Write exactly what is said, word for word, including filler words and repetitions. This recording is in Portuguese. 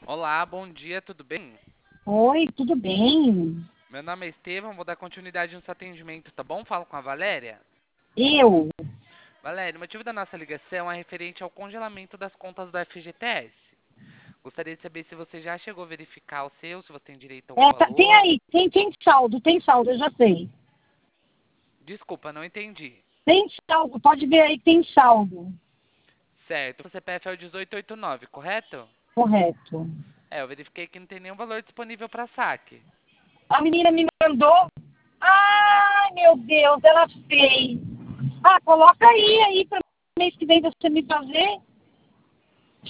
Olá, bom dia, tudo bem? Oi, tudo bem? Meu nome é Estevam, vou dar continuidade no seu atendimento, tá bom? Falo com a Valéria. Eu? Valéria, o motivo da nossa ligação é referente ao congelamento das contas do F G T S. Gostaria de saber se você já chegou a verificar o seu, se você tem direito a algum É, tá- tem valor. aí, tem, tem saldo, tem saldo, eu já sei. Desculpa, não entendi. Tem saldo, pode ver aí que tem saldo. Certo, o C P F é o dezoito oitenta e nove, correto? Correto. É, eu verifiquei que não tem nenhum valor disponível para saque. A menina me mandou. Ai, meu Deus, ela fez. Ah, coloca aí, aí, para mês que vem você me fazer.